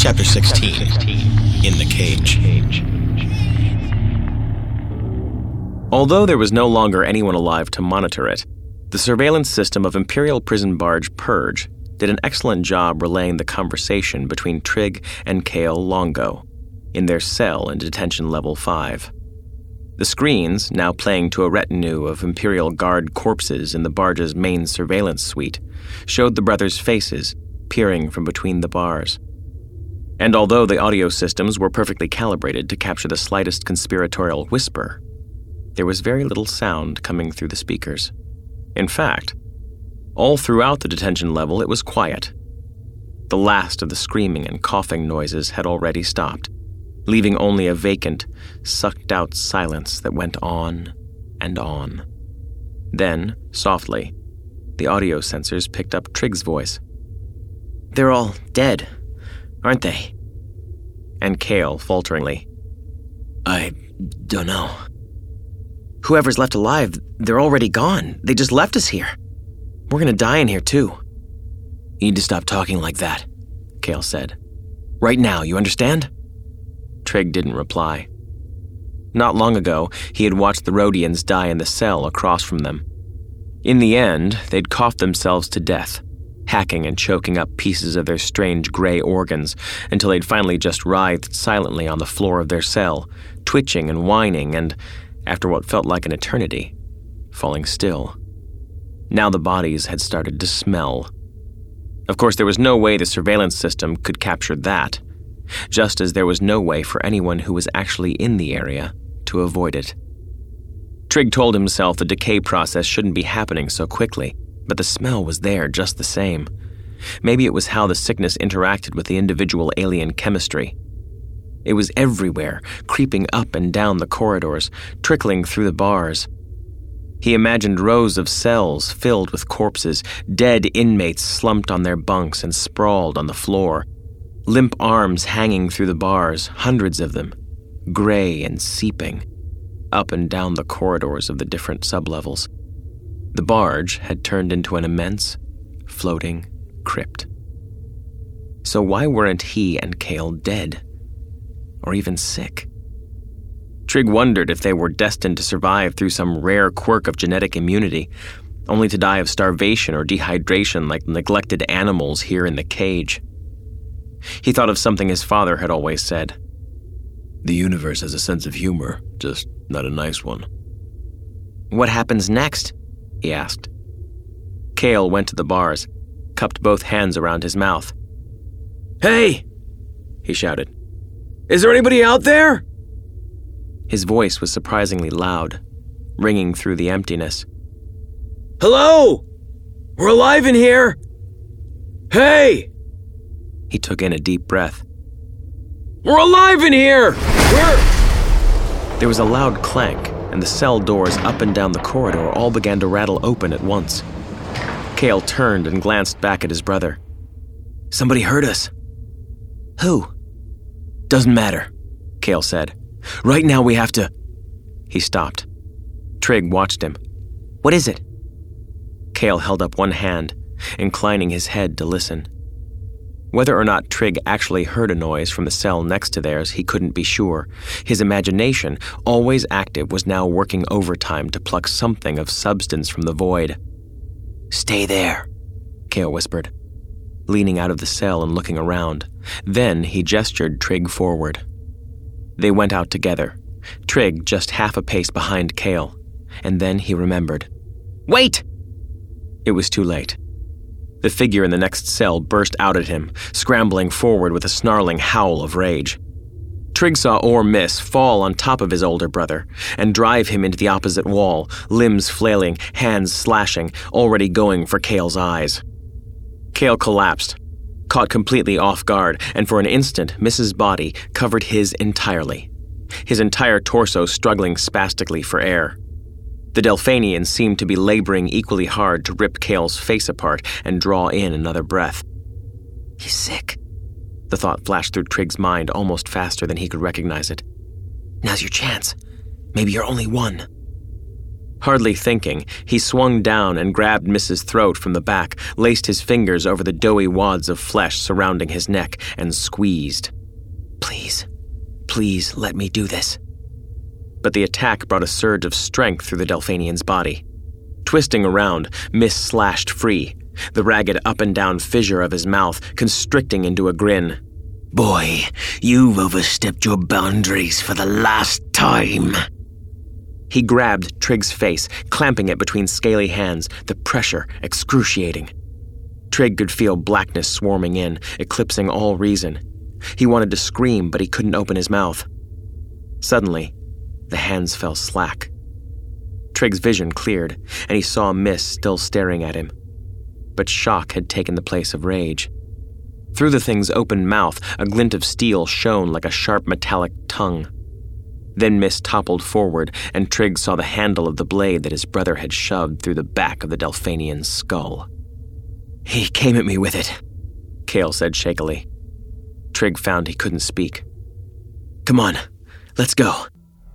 Chapter 16, In the Cage. Although there was no longer anyone alive to monitor it, the surveillance system of Imperial prison barge Purge did an excellent job relaying the conversation between Trig and Kale Longo in their cell in Detention Level 5. The screens, now playing to a retinue of Imperial Guard corpses in the barge's main surveillance suite, showed the brothers' faces peering from between the bars. And although the audio systems were perfectly calibrated to capture the slightest conspiratorial whisper, there was very little sound coming through the speakers. In fact, all throughout the detention level it was quiet. The last of the screaming and coughing noises had already stopped, leaving only a vacant, sucked-out silence that went on and on. Then, softly, the audio sensors picked up Trig's voice. "They're all dead, aren't they?" And Kale, falteringly, "I don't know. Whoever's left alive, they're already gone. They just left us here. We're gonna die in here, too." "You need to stop talking like that," Kale said. "Right now, you understand?" Trig didn't reply. Not long ago, he had watched the Rhodians die in the cell across from them. In the end, they'd coughed themselves to death, hacking and choking up pieces of their strange gray organs until they'd finally just writhed silently on the floor of their cell, twitching and whining and, after what felt like an eternity, falling still. Now the bodies had started to smell. Of course, there was no way the surveillance system could capture that, just as there was no way for anyone who was actually in the area to avoid it. Trig told himself the decay process shouldn't be happening so quickly, but the smell was there just the same. Maybe it was how the sickness interacted with the individual alien chemistry. It was everywhere, creeping up and down the corridors, trickling through the bars. He imagined rows of cells filled with corpses, dead inmates slumped on their bunks and sprawled on the floor, limp arms hanging through the bars, hundreds of them, gray and seeping, up and down the corridors of the different sublevels. The barge had turned into an immense, floating crypt. So why weren't he and Kale dead? Or even sick? Trig wondered if they were destined to survive through some rare quirk of genetic immunity, only to die of starvation or dehydration like neglected animals here in the cage. He thought of something his father had always said. "The universe has a sense of humor, just not a nice one." "What happens next?" he asked. Kale went to the bars, cupped both hands around his mouth. "Hey!" he shouted. "Is there anybody out there?" His voice was surprisingly loud, ringing through the emptiness. "Hello? We're alive in here! Hey!" He took in a deep breath. "We're alive in here! There was a loud clank, and the cell doors up and down the corridor all began to rattle open at once. Kale turned and glanced back at his brother. "Somebody heard us." "Who?" "Doesn't matter," Kale said. "Right now we have to—" He stopped. Trig watched him. "What is it?" Kale held up one hand, inclining his head to listen. Whether or not Trig actually heard a noise from the cell next to theirs, he couldn't be sure. His imagination, always active, was now working overtime to pluck something of substance from the void. "Stay there," Kale whispered, leaning out of the cell and looking around. Then he gestured Trig forward. They went out together, Trig just half a pace behind Kale, and then he remembered. "Wait!" It was too late. The figure in the next cell burst out at him, scrambling forward with a snarling howl of rage. Trig saw Or-Miss fall on top of his older brother and drive him into the opposite wall, limbs flailing, hands slashing, already going for Kale's eyes. Kale collapsed, caught completely off guard, and for an instant, Miss's body covered his entirely, his entire torso struggling spastically for air. The Delphanian seemed to be laboring equally hard to rip Kale's face apart and draw in another breath. "He's sick." The thought flashed through Trig's mind almost faster than he could recognize it. "Now's your chance. Maybe you're only one." Hardly thinking, he swung down and grabbed Miss's throat from the back, laced his fingers over the doughy wads of flesh surrounding his neck, and squeezed. Please, please let me do this. But the attack brought a surge of strength through the Delphanian's body. Twisting around, Miss slashed free, the ragged up and down fissure of his mouth constricting into a grin. Boy, you've overstepped your boundaries for the last time. He grabbed Trigg's face, clamping it between scaly hands, the pressure excruciating. Trigg could feel blackness swarming in, eclipsing all reason. He wanted to scream, but he couldn't open his mouth. Suddenly, the hands fell slack. Trigg's vision cleared, and he saw Miss still staring at him. But shock had taken the place of rage. Through the thing's open mouth, a glint of steel shone like a sharp metallic tongue. Then Miss toppled forward, and Trigg saw the handle of the blade that his brother had shoved through the back of the Delphanian's skull. He came at me with it, Cale said shakily. Trigg found he couldn't speak. Come on, let's go.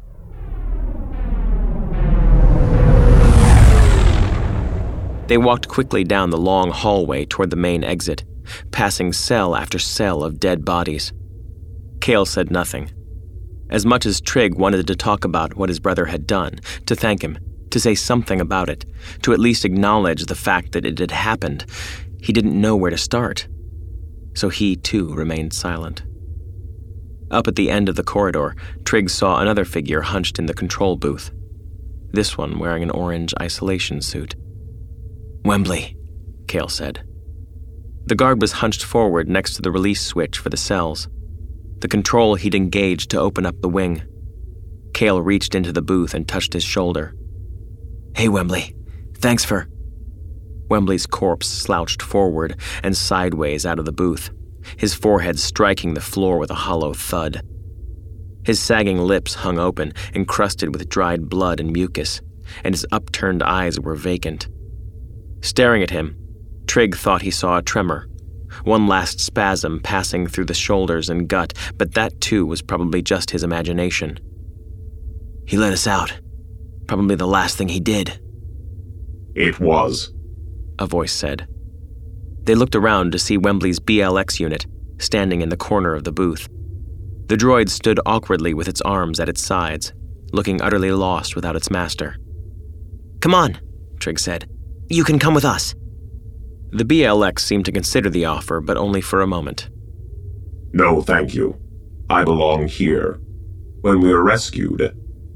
They walked quickly down the long hallway toward the main exit, passing cell after cell of dead bodies. Cale said nothing. As much as Trigg wanted to talk about what his brother had done, to thank him, to say something about it, to at least acknowledge the fact that it had happened, he didn't know where to start. So he, too, remained silent. Up at the end of the corridor, Trigg saw another figure hunched in the control booth, this one wearing an orange isolation suit. Wembley, Cale said. The guard was hunched forward next to the release switch for the cells, the control he'd engaged to open up the wing. Cale reached into the booth and touched his shoulder. Hey, Wembley. Thanks for... Wembley's corpse slouched forward and sideways out of the booth, his forehead striking the floor with a hollow thud. His sagging lips hung open, encrusted with dried blood and mucus, and his upturned eyes were vacant. Staring at him, Trigg thought he saw a tremor, one last spasm passing through the shoulders and gut, but that too was probably just his imagination. He let us out. Probably the last thing he did. It was, a voice said. They looked around to see Wembley's BLX unit, standing in the corner of the booth. The droid stood awkwardly with its arms at its sides, looking utterly lost without its master. Come on, Trigg said. You can come with us. The BLX seemed to consider the offer, but only for a moment. No, thank you. I belong here. When we were rescued...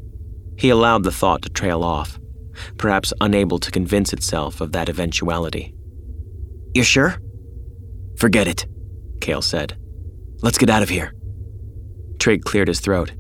He allowed the thought to trail off, perhaps unable to convince itself of that eventuality. You're sure? Forget it, Cale said. Let's get out of here. Trigg cleared his throat.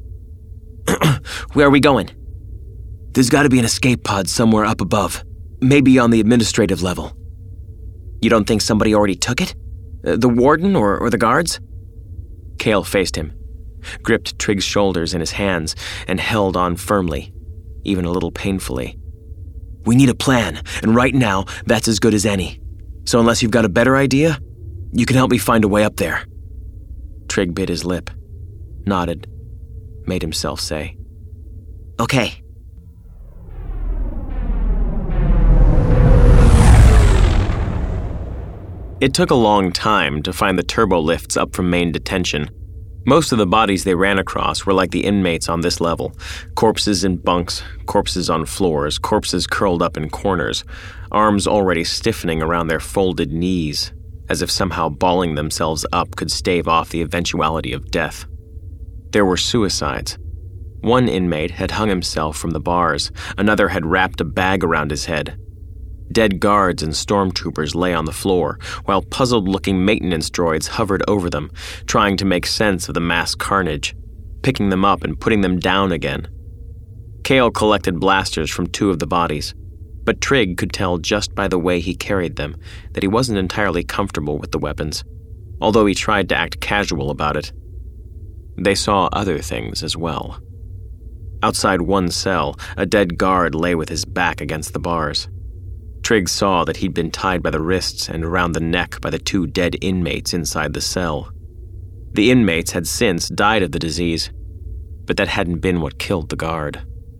Where are we going? There's got to be an escape pod somewhere up above, maybe on the administrative level. You don't think somebody already took it? The warden or the guards? Cale faced him, gripped Trigg's shoulders in his hands, and held on firmly, even a little painfully. We need a plan, and right now, that's as good as any. So unless you've got a better idea, you can help me find a way up there. Trigg bit his lip, nodded, made himself say, Okay. It took a long time to find the turbo lifts up from main detention. Most of the bodies they ran across were like the inmates on this level. Corpses in bunks, corpses on floors, corpses curled up in corners, arms already stiffening around their folded knees, as if somehow balling themselves up could stave off the eventuality of death. There were suicides. One inmate had hung himself from the bars, another had wrapped a bag around his head. Dead guards and stormtroopers lay on the floor, while puzzled-looking maintenance droids hovered over them, trying to make sense of the mass carnage, picking them up and putting them down again. Cale collected blasters from two of the bodies, but Trigg could tell just by the way he carried them that he wasn't entirely comfortable with the weapons, although he tried to act casual about it. They saw other things as well. Outside one cell, a dead guard lay with his back against the bars. Trigg saw that he'd been tied by the wrists and around the neck by the two dead inmates inside the cell. The inmates had since died of the disease, but that hadn't been what killed the guard.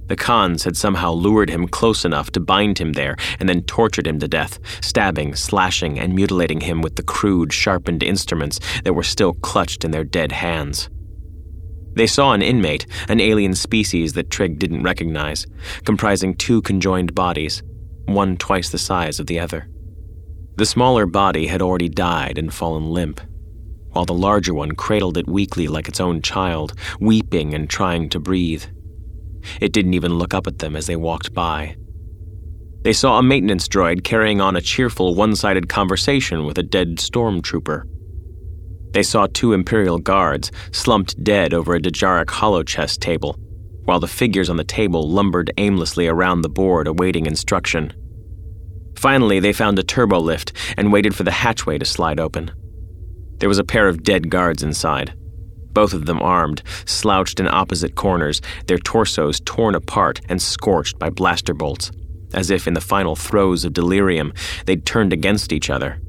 The Khans had somehow lured him close enough to bind him there and then tortured him to death, stabbing, slashing, and mutilating him with the crude, sharpened instruments that were still clutched in their dead hands. They saw an inmate, an alien species that Trigg didn't recognize, comprising 2 conjoined bodies, one twice the size of the other. The smaller body had already died and fallen limp, while the larger one cradled it weakly like its own child, weeping and trying to breathe. It didn't even look up at them as they walked by. They saw a maintenance droid carrying on a cheerful, one-sided conversation with a dead stormtrooper. They saw 2 Imperial guards slumped dead over a Dejaric holochess table, while the figures on the table lumbered aimlessly around the board awaiting instruction. Finally, they found a turbolift and waited for the hatchway to slide open. There was a pair of dead guards inside, both of them armed, slouched in opposite corners, their torsos torn apart and scorched by blaster bolts, as if in the final throes of delirium they'd turned against each other.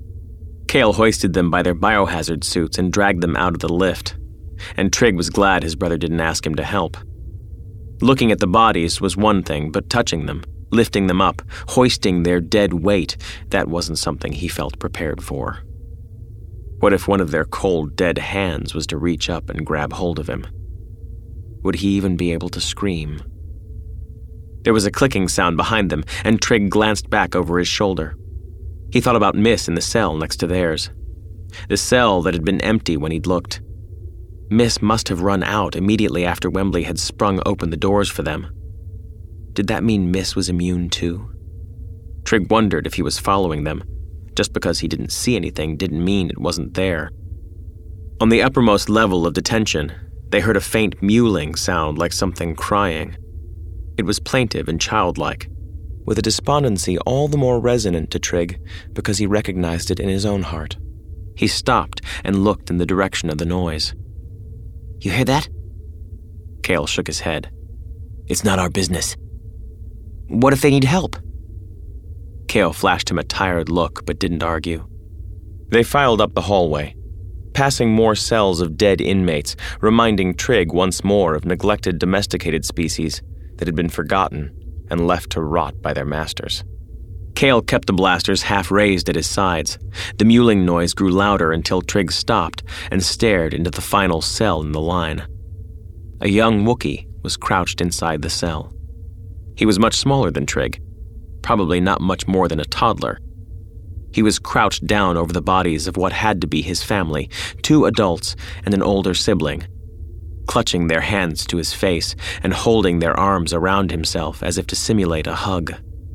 Kale hoisted them by their biohazard suits and dragged them out of the lift, and Trigg was glad his brother didn't ask him to help. Looking at the bodies was one thing, but touching them, lifting them up, hoisting their dead weight, that wasn't something he felt prepared for. What if one of their cold, dead hands was to reach up and grab hold of him? Would he even be able to scream? There was a clicking sound behind them, and Trigg glanced back over his shoulder. He thought about Miss in the cell next to theirs. The cell that had been empty when he'd looked. Miss must have run out immediately after Wembley had sprung open the doors for them. Did that mean Miss was immune too? Trigg wondered if he was following them. Just because he didn't see anything didn't mean it wasn't there. On the uppermost level of detention, they heard a faint mewling sound like something crying. It was plaintive and childlike, with a despondency all the more resonant to Trigg because he recognized it in his own heart. He stopped and looked in the direction of the noise. You hear that? Kale shook his head. It's not our business. What if they need help? Kale flashed him a tired look, but didn't argue. They filed up the hallway, passing more cells of dead inmates, reminding Trigg once more of neglected domesticated species that had been forgotten and left to rot by their masters. Kale kept the blasters half raised at his sides. The mewling noise grew louder until Trigg stopped and stared into the final cell in the line. A young Wookiee was crouched inside the cell. He was much smaller than Trigg, probably not much more than a toddler. He was crouched down over the bodies of what had to be his family, 2 adults and an older sibling, clutching their hands to his face and holding their arms around himself as if to simulate a hug.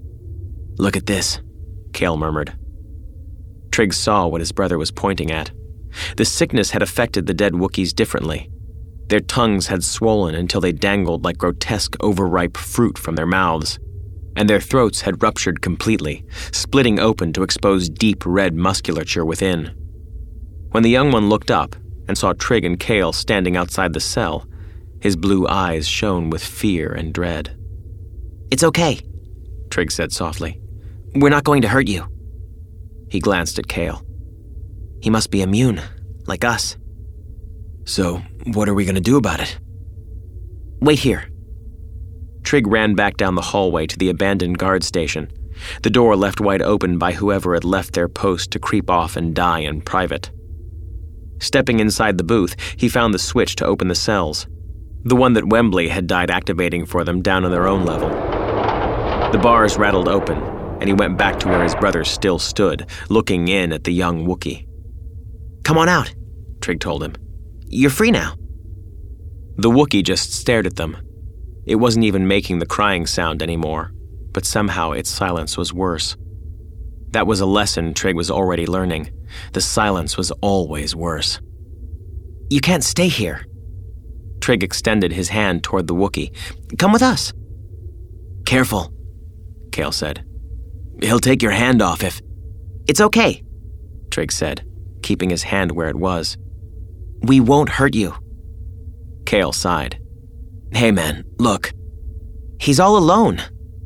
Look at this, Kale murmured. Trigg saw what his brother was pointing at. The sickness had affected the dead Wookiees differently. Their tongues had swollen until they dangled like grotesque overripe fruit from their mouths, and their throats had ruptured completely, splitting open to expose deep red musculature within. When the young one looked up and saw Trigg and Kale standing outside the cell, his blue eyes shone with fear and dread. It's okay, Trigg said softly. We're not going to hurt you. He glanced at Kale. He must be immune, like us. So, what are we going to do about it? Wait here. Trigg ran back down the hallway to the abandoned guard station, the door left wide open by whoever had left their post to creep off and die in private. Stepping inside the booth, he found the switch to open the cells, the one that Wembley had died activating for them down on their own level. The bars rattled open, and he went back to where his brother still stood, looking in at the young Wookiee. Come on out, Trigg told him. You're free now. The Wookiee just stared at them. It wasn't even making the crying sound anymore, but somehow its silence was worse. That was a lesson Trigg was already learning. The silence was always worse. You can't stay here. Trigg extended his hand toward the Wookiee. Come with us. Careful, Kale said. He'll take your hand off if... It's okay, Trigg said, keeping his hand where it was. We won't hurt you. Kale sighed. Hey man, look. He's all alone.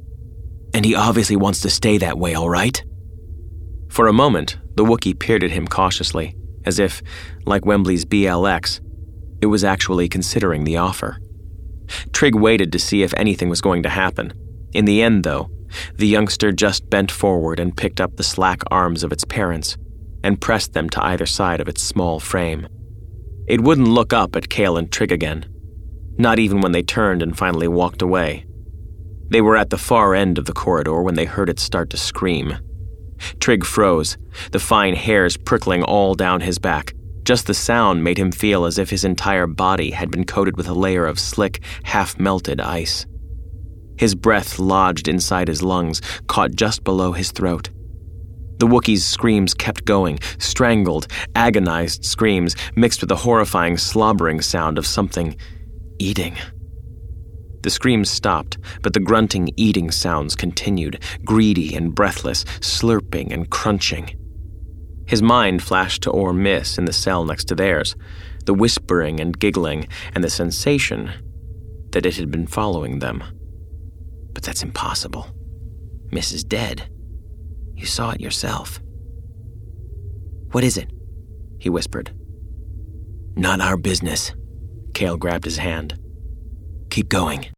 And he obviously wants to stay that way, all right? For a moment, the Wookiee peered at him cautiously, as if, like Wembley's BLX, it was actually considering the offer. Trigg waited to see if anything was going to happen. In the end, though, the youngster just bent forward and picked up the slack arms of its parents and pressed them to either side of its small frame. It wouldn't look up at Cale and Trigg again, not even when they turned and finally walked away. They were at the far end of the corridor when they heard it start to scream. Trigg froze, the fine hairs prickling all down his back. Just the sound made him feel as if his entire body had been coated with a layer of slick, half-melted ice. His breath lodged inside his lungs, caught just below his throat. The Wookiee's screams kept going, strangled, agonized screams mixed with the horrifying slobbering sound of something eating. The screams stopped, but the grunting, eating sounds continued, greedy and breathless, slurping and crunching. His mind flashed to Or-Miss in the cell next to theirs, the whispering and giggling, and the sensation that it had been following them. But that's impossible. Miss is dead. You saw it yourself. What is it? He whispered. Not our business. Cale grabbed his hand. Keep going.